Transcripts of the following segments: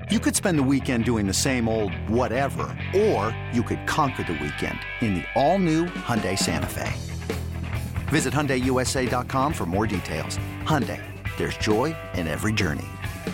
You could spend the weekend doing the same old whatever, or you could conquer the weekend in the all-new Hyundai Santa Fe. Visit HyundaiUSA.com for more details. Hyundai, there's joy in every journey.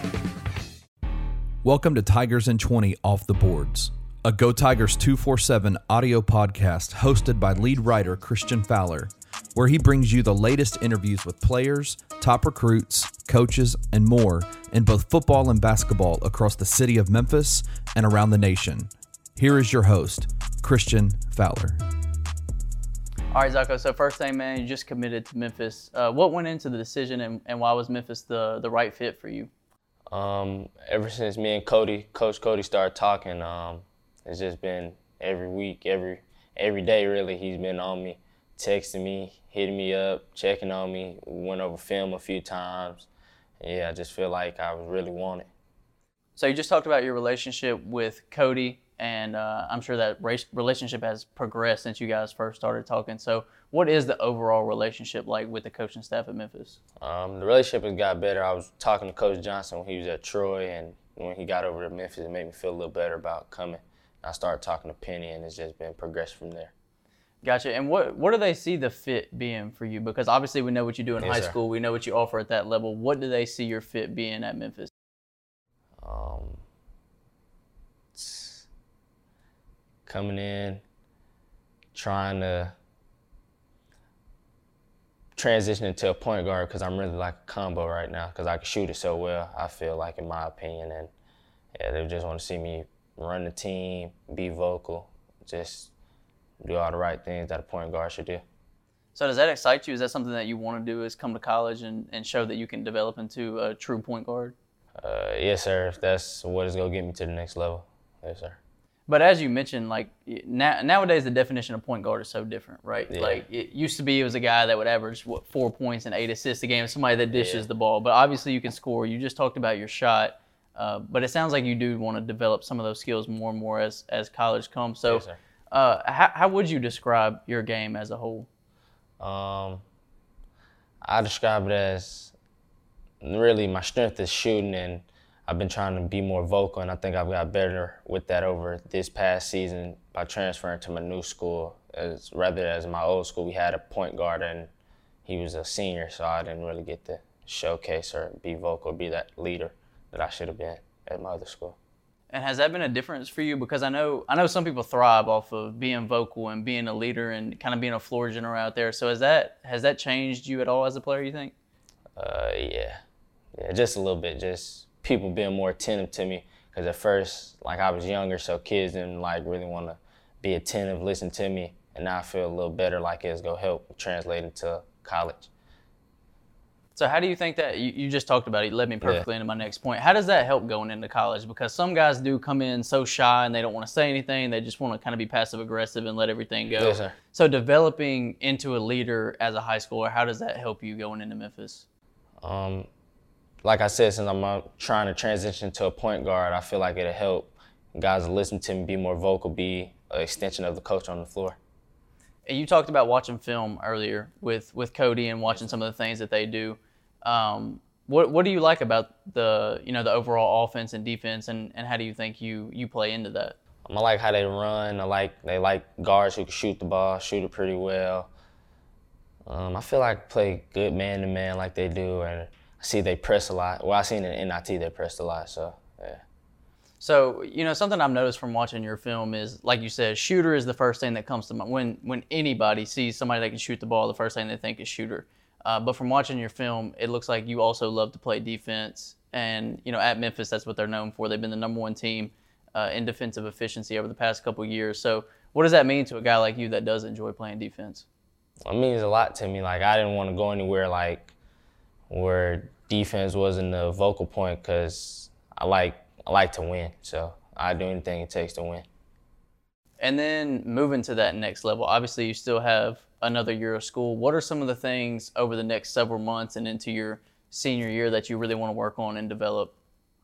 Welcome to Tigers in 20 Off the Boards, a Go Tigers 247 audio podcast hosted by lead writer Christian Fowler, where he brings you the latest interviews with players, top recruits, coaches, and more in both football and basketball across the city of Memphis and around the nation. Here is your host, Christian Fowler. All right, Zacho, so first thing, man, you just committed to Memphis. What went into the decision and why was Memphis the right fit for you? Ever since me and Coach Cody started talking, it's just been every week, every day really, he's been on me, texting me, hitting me up, checking on me. We went over film a few times. Yeah, I just feel like I was really wanted. So you just talked about your relationship with Cody, and I'm sure that relationship has progressed since you guys first started talking. So what is the overall relationship like with the coaching staff at Memphis? The relationship has got better. I was talking to Coach Johnson when he was at Troy, and when he got over to Memphis, it made me feel a little better about coming. I started talking to Penny, and it's just been progressed from there. Gotcha. And what do they see the fit being for you? Because obviously we know what you do in high school. We know what you offer at that level. What do they see your fit being at Memphis? Coming in, trying to transition into a point guard because I'm really like a combo right now because I can shoot it so well, I feel like, in my opinion. And yeah, they just want to see me run the team, be vocal, just do all the right things that a point guard should do. So does that excite you? Is that something that you want to do, is come to college and show that you can develop into a true point guard? Yes, sir. That's what is going to get me to the next level. Yes, sir. But as you mentioned, like nowadays the definition of point guard is so different, right? Yeah. Like it used to be, it was a guy that would average 4 points and 8 assists a game, somebody that dishes the ball. But obviously you can score. You just talked about your shot, but it sounds like you do want to develop some of those skills more and more as college comes. So, yes, sir. How would you describe your game as a whole? I describe it as really my strength is shooting, and I've been trying to be more vocal, and I think I've got better with that over this past season by transferring to my new school. As my old school, we had a point guard, and he was a senior, so I didn't really get to showcase or be vocal, be that leader that I should have been at my other school. And has that been a difference for you? Because I know some people thrive off of being vocal and being a leader and kind of being a floor general out there. So has that changed you at all as a player, you think? Yeah, just a little bit. Just people being more attentive to me. Because at first, like, I was younger, so kids didn't like really want to be attentive, listen to me. And now I feel a little better, like it's gonna help translate into college. So how do you think that, you just talked about it, you led me perfectly into my next point. How does that help going into college? Because some guys do come in so shy and they don't want to say anything. They just want to kind of be passive aggressive and let everything go. Yes, sir. So developing into a leader as a high schooler, how does that help you going into Memphis? Like I said, since I'm trying to transition to a point guard, I feel like it'll help guys listen to me, be more vocal, be an extension of the coach on the floor. And you talked about watching film earlier with Cody and watching some of the things that they do. What do you like about the overall offense and defense, and how do you think you play into that? I like how they run. They like guards who can shoot the ball, shoot it pretty well. I feel like I play good man-to-man like they do, and I see they press a lot. Well, I seen in NIT they pressed a lot, so yeah. So, something I've noticed from watching your film is, like you said, shooter is the first thing that comes to mind. When anybody sees somebody that can shoot the ball, the first thing they think is shooter. But from watching your film, it looks like you also love to play defense. And, at Memphis, that's what they're known for. They've been the number one team in defensive efficiency over the past couple of years. So what does that mean to a guy like you that does enjoy playing defense? It means a lot to me. Like, I didn't want to go anywhere like where defense wasn't the vocal point because I like to win. So I do anything it takes to win. And then moving to that next level, obviously you still have another year of school. What are some of the things over the next several months and into your senior year that you really want to work on and develop?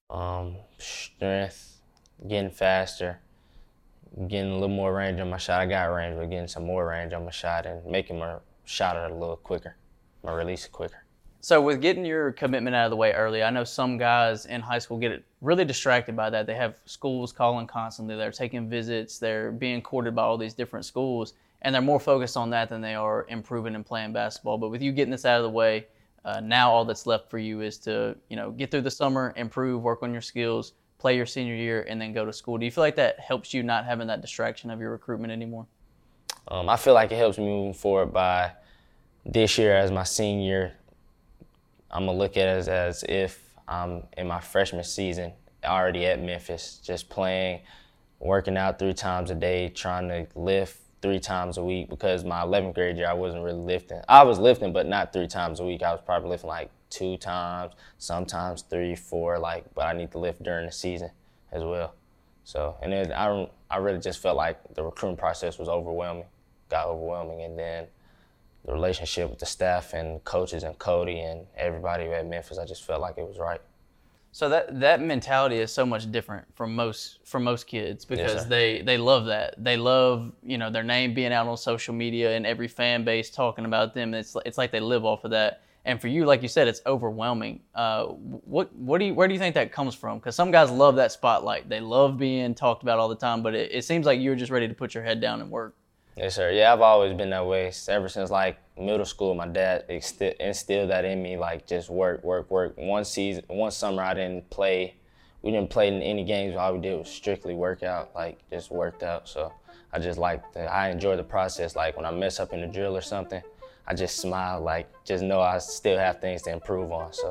Strength, getting faster, getting a little more range on my shot. I got range, but getting some more range on my shot and making my shot a little quicker, my release quicker. So with getting your commitment out of the way early, I know some guys in high school get really distracted by that. They have schools calling constantly. They're taking visits. They're being courted by all these different schools, and they're more focused on that than they are improving and playing basketball. But with you getting this out of the way, now all that's left for you is to, get through the summer, improve, work on your skills, play your senior year, and then go to school. Do you feel like that helps you not having that distraction of your recruitment anymore? I feel like it helps me moving forward by this year as my senior year. I'm going to look at it as if I'm in my freshman season already at Memphis, just playing, working out 3 times a day, trying to lift 3 times a week, because my 11th grade year I wasn't really lifting. I was lifting, but not 3 times a week. I was probably lifting like 2 times, sometimes 3, 4, but I need to lift during the season as well. So, and then I really just felt like the recruiting process was got overwhelming, and then the relationship with the staff and coaches and Cody and everybody at Memphis, I just felt like it was right. So that mentality is so much different from most kids, because Yes, they love that. They love, their name being out on social media and every fan base talking about them. It's like they live off of that. And for you, like you said, it's overwhelming. Where do you think that comes from? Because some guys love that spotlight. They love being talked about all the time, but it seems like you're just ready to put your head down and work. Yes, sir. Yeah, I've always been that way. Ever since middle school, my dad instilled that in me, just work. One summer I didn't play. We didn't play in any games. All we did was strictly work out, just worked out. So I just I enjoy the process. When I mess up in the drill or something, I just smile, just know I still have things to improve on. So.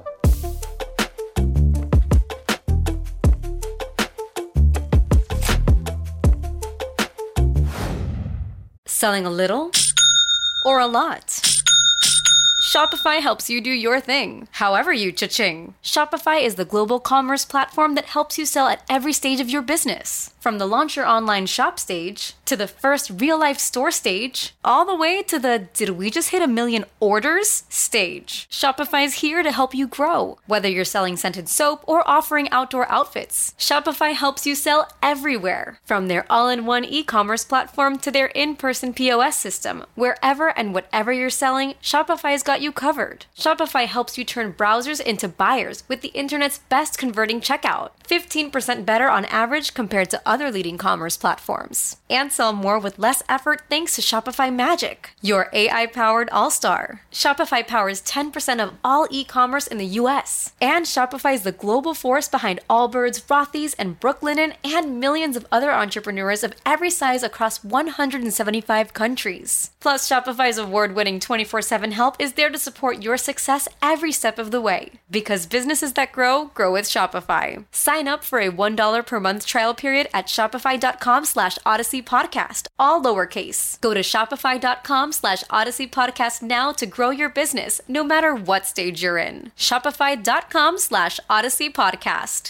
Selling a little or a lot? Shopify helps you do your thing, however you cha-ching. Shopify is the global commerce platform that helps you sell at every stage of your business. From the launch your online shop stage, to the first real-life store stage, all the way to the did we just hit 1 million orders stage. Shopify's here to help you grow. Whether you're selling scented soap or offering outdoor outfits, Shopify helps you sell everywhere. From their all-in-one e-commerce platform to their in-person POS system, wherever and whatever you're selling, Shopify's got you covered. Shopify helps you turn browsers into buyers with the internet's best converting checkout. 15% better on average compared to other leading commerce platforms. And sell more with less effort thanks to Shopify Magic, your AI-powered all-star. Shopify powers 10% of all e-commerce in the US. And Shopify is the global force behind Allbirds, Rothy's, and Brooklinen, and millions of other entrepreneurs of every size across 175 countries. Plus, Shopify's award-winning 24/7 help is there to support your success every step of the way. Because businesses that grow with Shopify. Sign up for a $1 per month trial period at shopify.com/Odyssey Podcast, all lowercase. Go to shopify.com/Odyssey Podcast now to grow your business, no matter what stage you're in. Shopify.com/Odyssey Podcast.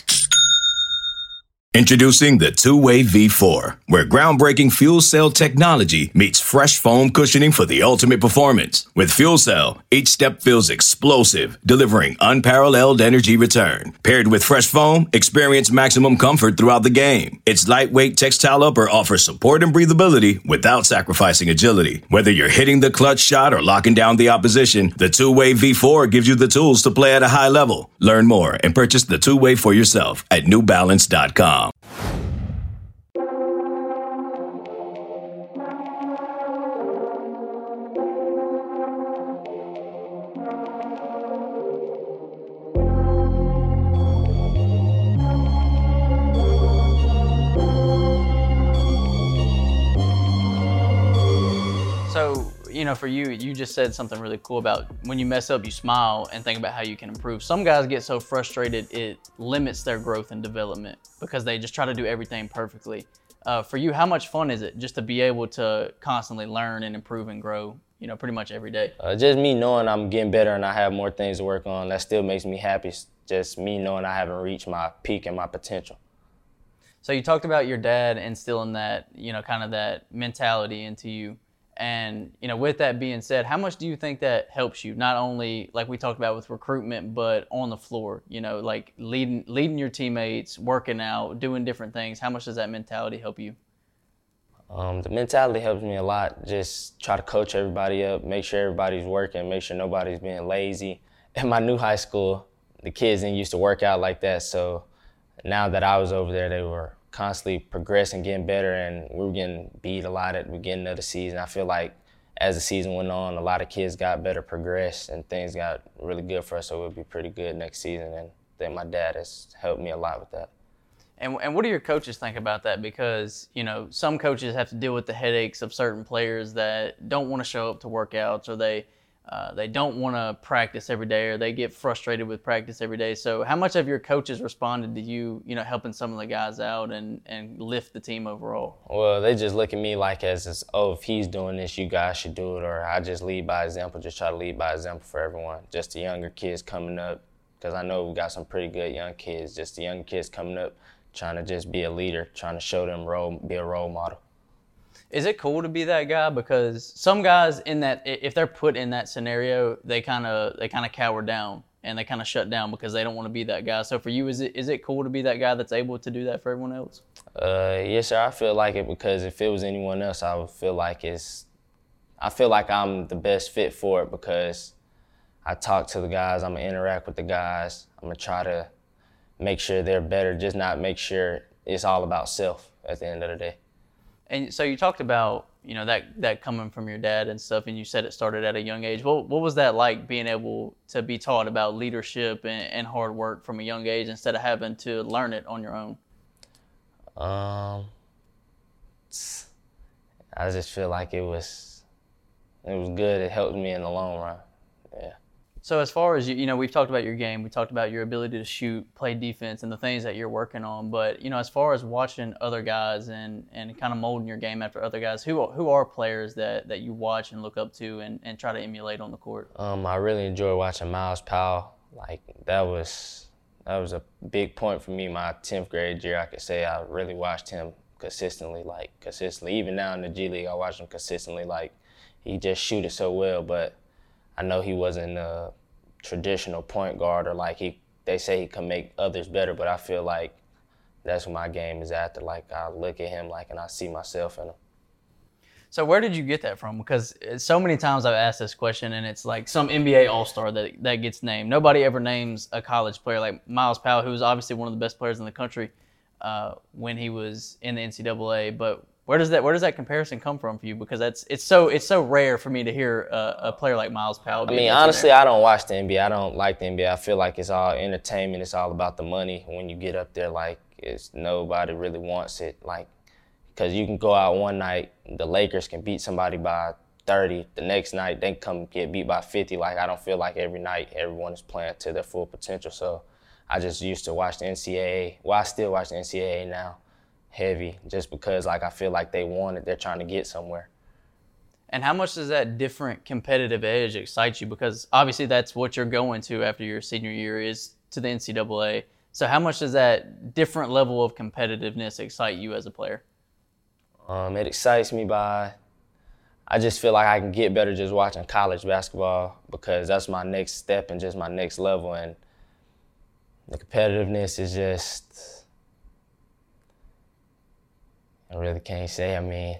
Introducing the Two-Way V4, where groundbreaking fuel cell technology meets fresh foam cushioning for the ultimate performance. With Fuel Cell, each step feels explosive, delivering unparalleled energy return. Paired with fresh foam, experience maximum comfort throughout the game. Its lightweight textile upper offers support and breathability without sacrificing agility. Whether you're hitting the clutch shot or locking down the opposition, the Two-Way V4 gives you the tools to play at a high level. Learn more and purchase the Two-Way for yourself at newbalance.com. So, for you just said something really cool about when you mess up, you smile and think about how you can improve. Some guys get so frustrated, it limits their growth and development because they just try to do everything perfectly. For you, how much fun is it just to be able to constantly learn and improve and grow, pretty much every day? Just me knowing I'm getting better and I have more things to work on, that still makes me happy. Just me knowing I haven't reached my peak and my potential. So you talked about your dad instilling that, kind of that mentality into you. And, with that being said, how much do you think that helps you, not only like we talked about with recruitment, but on the floor, like leading your teammates, working out, doing different things? How much does that mentality help you? The mentality helps me a lot. Just try to coach everybody up, make sure everybody's working, make sure nobody's being lazy. In my new high school, the kids didn't used to work out like that, so now that I was over there, they were constantly progressing, getting better, and we were getting beat a lot at the beginning of the season. I feel like as the season went on, a lot of kids got better, progressed, and things got really good for us, so we'll be pretty good next season. And I think my dad has helped me a lot with that. And what do your coaches think about that? Because, you know, some coaches have to deal with the headaches of certain players that don't want to show up to workouts, or they don't want to practice every day, or they get frustrated with practice every day. So how much have your coaches responded to you, you know, helping some of the guys out and lift the team overall? Well, they just look at me like if he's doing this, you guys should do it, or I just lead by example, just try to lead by example for everyone. Just the younger kids coming up, because I know we got some pretty good young kids, just the young kids coming up, trying to just be a leader, trying to show them be a role model. Is it cool to be that guy? Because some guys if they're put in that scenario, they kind of cower down and they kind of shut down because they don't want to be that guy. So for you, is it cool to be that guy that's able to do that for everyone else? Yes, sir. I feel like it, because if it was anyone else, I would feel like I feel like I'm the best fit for it, because I talk to the guys, I'm gonna interact with the guys, I'm gonna try to make sure they're better, just not make sure it's all about self at the end of the day. And so you talked about, you know, that coming from your dad and stuff, and you said it started at a young age. What was that like, being able to be taught about leadership and hard work from a young age instead of having to learn it on your own? I just feel like it was good. It helped me in the long run. Yeah. So as far as, you know, we've talked about your game, we talked about your ability to shoot, play defense, and the things that you're working on. But, you know, as far as watching other guys and kind of molding your game after other guys, who are players that you watch and look up to and try to emulate on the court? I really enjoy watching Myles Powell. Like, that was a big point for me my 10th grade year. I could say I really watched him consistently. Even now in the G League, I watch him consistently. Like, he just shoot it so well, but I know he wasn't a traditional point guard, or they say he can make others better, but I feel like that's what my game is after. Like, I look at him and I see myself in him. So where did you get that from? Because so many times I've asked this question, and it's like some NBA All-Star that gets named. Nobody ever names a college player like Myles Powell, who was obviously one of the best players in the country when he was in the NCAA, but where does that comparison come from for you? Because it's so rare for me to hear a player like Myles Powell. I mean, honestly, I don't watch the NBA. I don't like the NBA. I feel like it's all entertainment. It's all about the money. When you get up there, like, nobody really wants it. Like, because you can go out one night, the Lakers can beat somebody by 30. The next night, they come get beat by 50. Like, I don't feel like every night everyone is playing to their full potential. So I just used to watch the NCAA. Well, I still watch the NCAA now. Heavy, just because I feel like they want it, they're trying to get somewhere. And how much does that different competitive edge excite you? Because obviously that's what you're going to after your senior year, is to the NCAA. So how much does that different level of competitiveness excite you as a player? It excites me I just feel like I can get better just watching college basketball, because that's my next step and just my next level, and the competitiveness is just, I really can't say. I mean,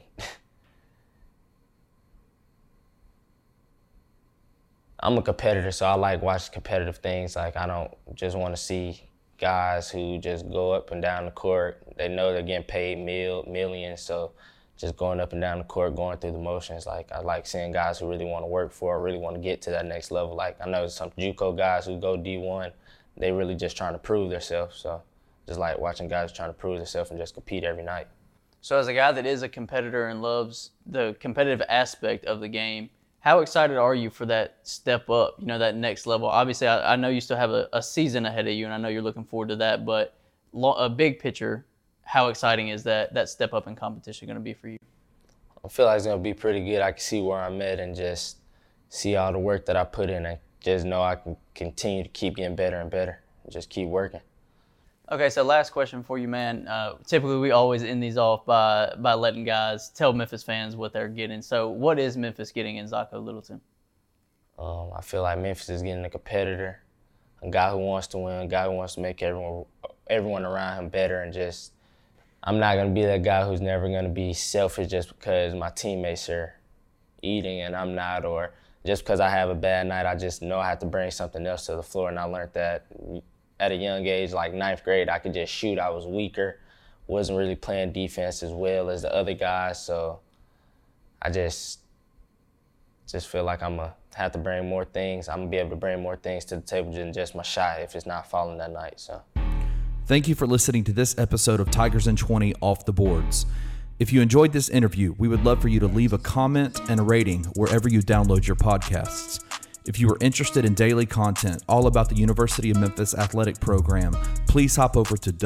I'm a competitor, so I like watching competitive things. Like, I don't just want to see guys who just go up and down the court. They know they're getting paid millions, so just going up and down the court, going through the motions. Like, I like seeing guys who really want to work for it, really want to get to that next level. Like, I know some JUCO guys who go D1, they really just trying to prove themselves. So just like watching guys trying to prove themselves and just compete every night. So as a guy that is a competitor and loves the competitive aspect of the game, how excited are you for that step up, you know, that next level? Obviously, I know you still have a season ahead of you, and I know you're looking forward to that, but a big picture, how exciting is that step up in competition going to be for you? I feel like it's going to be pretty good. I can see where I'm at and just see all the work that I put in, and just know I can continue to keep getting better and better and just keep working. Okay, so last question for you, man. Typically, we always end these off by letting guys tell Memphis fans what they're getting. So what is Memphis getting in Zacho Littleton? I feel like Memphis is getting a competitor, a guy who wants to win, a guy who wants to make everyone around him better, and just, I'm not going to be that guy who's never going to be selfish just because my teammates are eating and I'm not, or just because I have a bad night. I just know I have to bring something else to the floor, and I learned that at a young age, like 9th grade, I could just shoot. I was weaker, wasn't really playing defense as well as the other guys, so I just feel like I'm going to have to bring more things. I'm going to be able to bring more things to the table than just my shot if it's not falling that night. So, thank you for listening to this episode of Tigers in 20 Off the Boards. If you enjoyed this interview, we would love for you to leave a comment and a rating wherever you download your podcasts. If you are interested in daily content all about the University of Memphis athletic program, please hop over to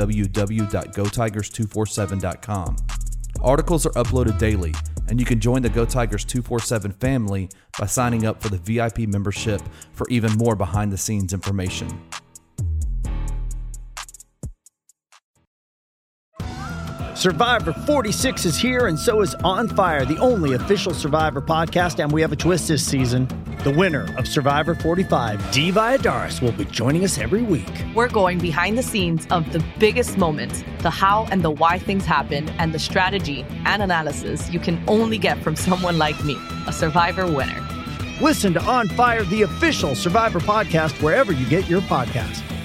www.gotigers247.com. Articles are uploaded daily, and you can join the Go Tigers 247 family by signing up for the VIP membership for even more behind-the-scenes information. Survivor 46 is here, and so is On Fire, the only official Survivor podcast, and we have a twist this season. The winner of Survivor 45, Dee Valladares, will be joining us every week. We're going behind the scenes of the biggest moments, the how and the why things happen, and the strategy and analysis you can only get from someone like me, a Survivor winner. Listen to On Fire, the official Survivor podcast, wherever you get your podcasts.